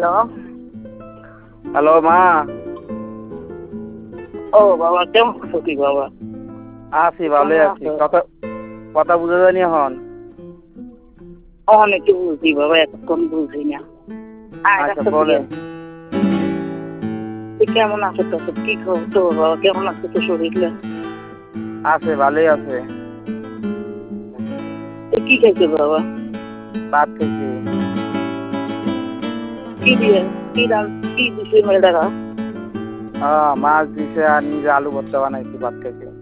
Hello. Hello মা। ও বাবা, কেমন আছো তুই বাবা? আছি, ভালোই আছি। কথা কথা বুঝা যায়নি এখন। অনেকে বুঝি বাবা, এতক্ষণ বুঝি না। আচ্ছা বলেন। তুই কেমন আছো? তো কি খবর তো বাবা? কেমন আছে তো শরীরে? আছে, ভালোই আছে। কি খাইছো বাবা? ভাত খেয়েছি। কি দিয়ে কি দিছে মেয়েটারা? মাছ দিছে আর নিজে আলু ভর্তা বানাইছি, ভাত খেয়েছি।